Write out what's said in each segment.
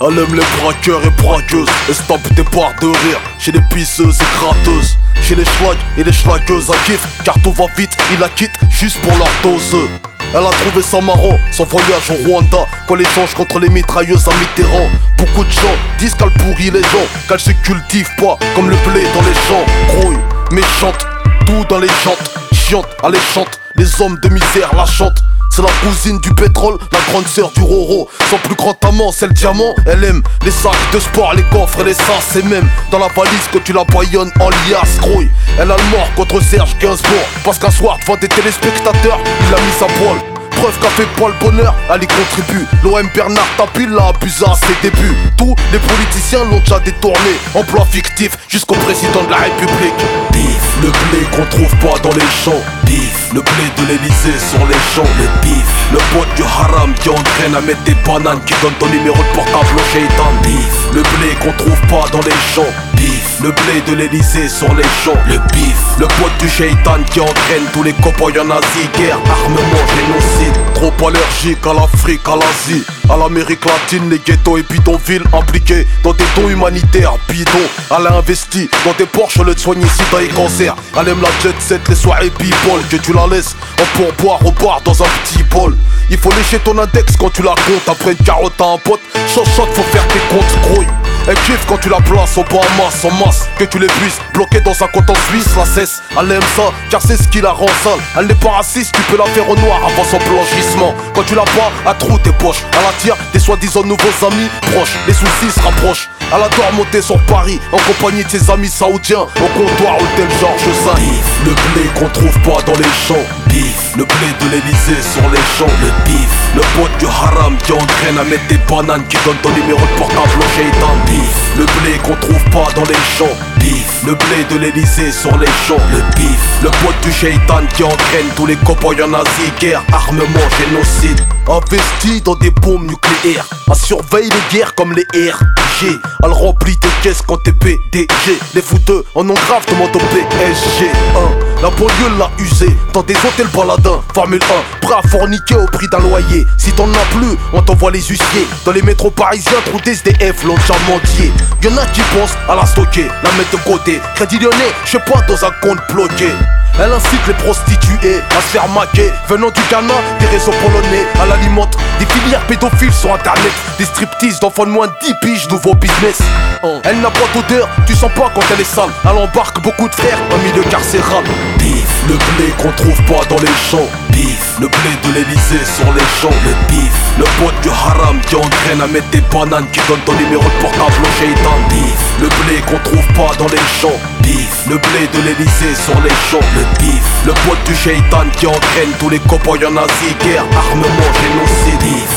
Elle aime les braqueurs et braqueuses, estampe des barres de rire chez les pisseuses et gratteuses, chez les schlags et les schlagueuses à kiff, car tout va vite, ils la quittent juste pour leur dose. Elle a trouvé ça marrant, son voyage au Rwanda, quand l'échange contre les mitrailleuses à Mitterrand. Beaucoup de gens disent qu'elle pourrit les gens, qu'elle se cultive pas comme le blé dans les champs. Grouille, méchante, tout dans les jantes, chiante, alléchante, les hommes de misère la chantent. C'est la cousine du pétrole, la grande sœur du Roro. Son plus grand amant, c'est le diamant. Elle aime les sacs de sport, les coffres et les sas. Et même dans la valise que tu la baillonnes en liasse. Grouille, elle a le mort contre Serge Gainsbourg, parce qu'un soir devant des téléspectateurs, il a mis sa poêle. Preuve qu'a fait pas le bonheur, elle y contribue. L'OM Bernard Tapie l'a abusé à ses débuts. Tous les politiciens l'ont déjà détourné. Emploi fictif jusqu'au président de la République. Bif, le blé qu'on trouve pas dans les champs. Bif, le blé de l'Elysée sur les champs. Le bif, le pote du haram qui entraîne à mettre des bananes, qui donne ton numéro de portable au shaitan. Bif, le blé qu'on trouve pas dans les champs. Bif, le blé de l'Elysée sur les champs. Le bif, le pote du shaitan qui entraîne tous les cow-boys en Asie. Guerre, armement, génocide. Trop allergique à l'Afrique, à l'Asie, à l'Amérique latine, les ghettos et bidonvilles impliqués dans des dons humanitaires bidons. Elle a investi dans des Porsche, le de soigner sida et cancer. Elle aime la jet set, les soirées people, que tu la laisses en pourboire au bar dans un petit bol. Il faut lécher ton index quand tu la comptes. Après une carotte à un pote, shot faut faire tes comptes grouilles. Elle kiffe quand tu la places au Bahamas en masse, que tu l'épuises, bloqué dans un compte en Suisse, la cesse. Elle aime ça, car c'est ce qui la rend sale. Elle n'est pas raciste, tu peux la faire au noir avant son blanchissement. Quand tu la bats, elle trouve tes poches. Elle attire des soi-disant nouveaux amis proches, les soucis se rapprochent. Elle adore monter sur Paris, en compagnie de ses amis saoudiens, au comptoir hôtel Georges V. Bif, le blé qu'on trouve pas dans les champs. Bif, le blé de l'Elysée sur les champs. Le bif, le pote du haram qui entraîne à mettre des bananes, qui donne ton numéro de portable au shaitan. Bif, le blé qu'on trouve pas dans les champs. Bif, le blé de l'Elysée sur les champs. Le bif, le pote du shaitan qui entraîne tous les cow-boys en Asie. Guerre, armement, génocide. Investi dans des bombes nucléaires, elle surveille les guerres comme les RG. Elle remplit tes caisses quand t'es PDG. Les fouteux en ont grave, demande au PSG. La banlieue l'a usé dans des hôtels baladins. Formule 1, prêt à forniquer au prix d'un loyer. Si t'en as plus, on t'envoie les huissiers. Dans les métros parisiens, trop d'SDF l'ont déjà mendié. Y'en a qui pensent à la stocker, la mettre de côté. Crédit Lyonnais, j'sais pas, dans un compte bloqué. Elle incite les prostituées à se faire maquer. Venant du Ghana, des réseaux polonais. Elle alimente des filières pédophiles sur internet. Des striptease d'enfants de moins de 10 piges, nouveau business. Elle n'a pas d'odeur, tu sens pas quand elle est sale. Elle embarque beaucoup de frères en milieu carcéral. Bif, le blé qu'on trouve pas dans les champs. Bif, le blé de l'Elysée sur les champs. Le bif, le pote du haram qui entraîne à mettre des bananes, qui donne ton numéro de portable au shaitan. Bif, le blé qu'on trouve pas dans les champs. Bif, le blé de l'Elysée sur les champs. Le bif, le pote du shaitan qui entraîne tous les cow-boys en Asie. Guerre, armement, génocide. Bif,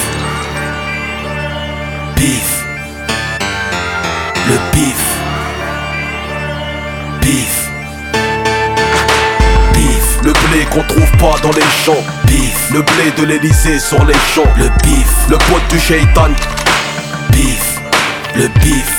bif, le bif, bif, bif, le blé qu'on trouve pas dans les champs. Bif, le blé de l'Elysée sur les champs. Le bif, le pote du shaitan. Bif, le bif.